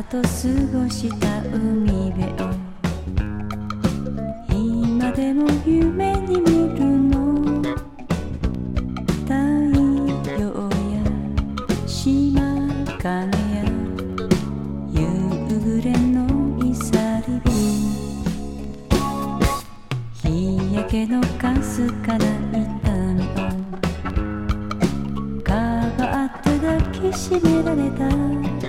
と過ごした海辺を今でも夢に見るの。太陽や島影や夕暮れのいさり火、日焼けのかすかな痛みをかばって抱きしめられた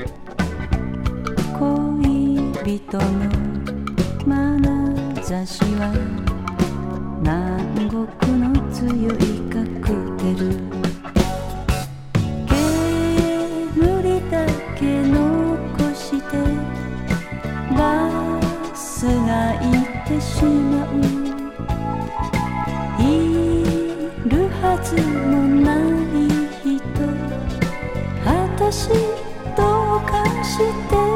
恋人の眼差しは南国の強いカクテル。煙だけ残してバスが行ってしまう。いるはずもない人、私どうかして